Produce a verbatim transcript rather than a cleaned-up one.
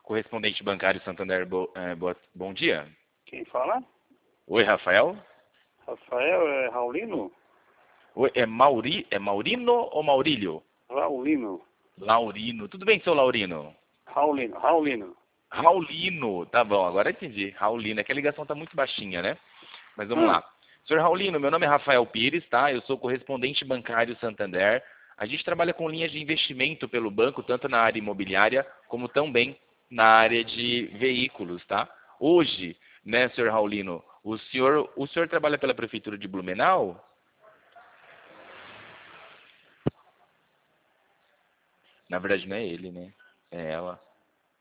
correspondente bancário Santander, bo, é, boa, bom dia. Quem fala? Oi, Rafael? Rafael, é Raulino? Oi, é, Mauri, é Maurino ou Maurílio? Raulino. Laurino. Tudo bem, seu Laurino? Raulino, Raulino. Raulino. Tá bom, agora entendi. Raulino. É que a ligação tá muito baixinha, né? Mas vamos Hum. lá. Senhor Raulino, meu nome é Rafael Pires, tá? Eu sou correspondente bancário Santander. A gente trabalha com linhas de investimento pelo banco, tanto na área imobiliária, como também na área de veículos, tá? Hoje, né, senhor Raulino, o senhor, o senhor trabalha pela Prefeitura de Blumenau? Na verdade não é ele, né? É ela.